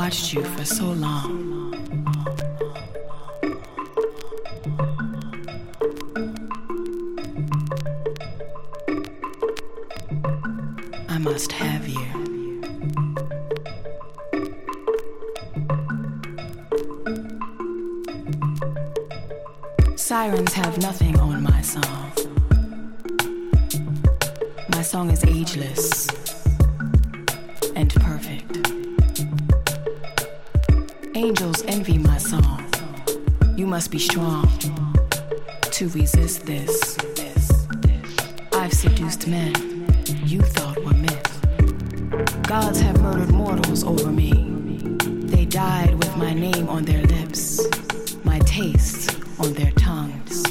watched you for so long. I must have you. Sirens have nothing on my song. My song is ageless and perfect. Angels envy my song. You must be strong to resist this. I've seduced men you thought were myth. Gods have murdered mortals over me. They died with my name on their lips, my taste on their tongues.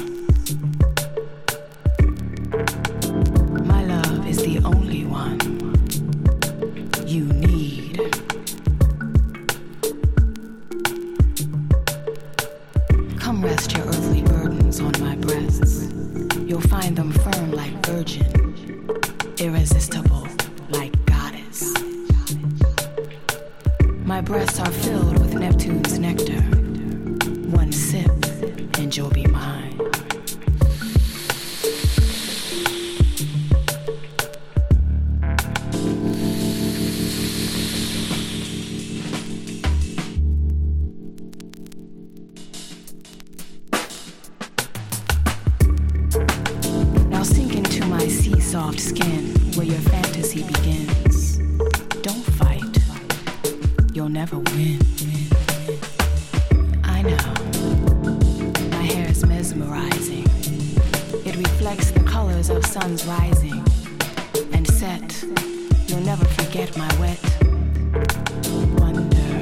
My love is the only one you need. Come rest your earthly burdens on my breasts. You'll find them firm like virgin, irresistible like goddess. My breasts are filled with Neptune's nectar. One sip and you'll be mine. Now sink into my sea-soft skin where your fantasy begins. Don't fight. You'll never win. I know. My hair is mesmerizing. It reflects the colors of suns rising and set. You'll never forget my wet wonder.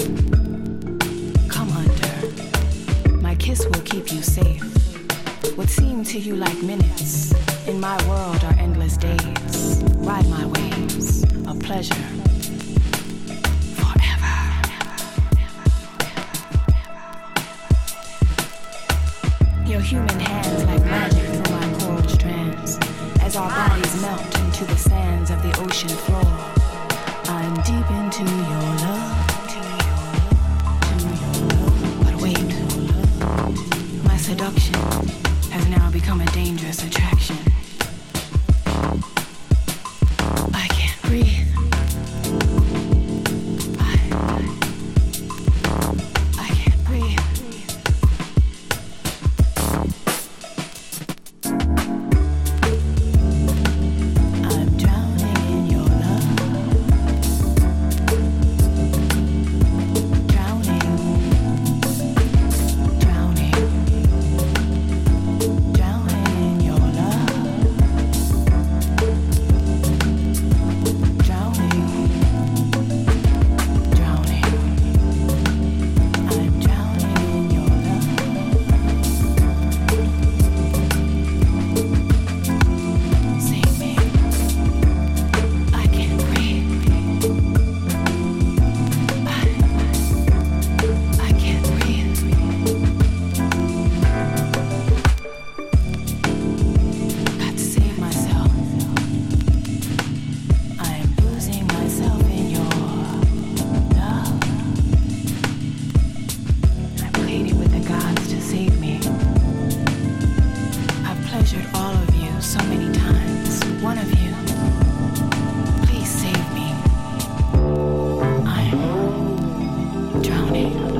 Come under. My kiss will keep you safe. What seem to you like minutes in my world are endless days. Ride my waves of pleasure. Your human hands like magic through my coral strands. As our bodies melt into the sands of the ocean floor, I'm deep into your love. But wait, my seduction has now become a dangerous attraction. I can't breathe. I can't breathe. All of you so many times. One of you, please save me. I'm drowning.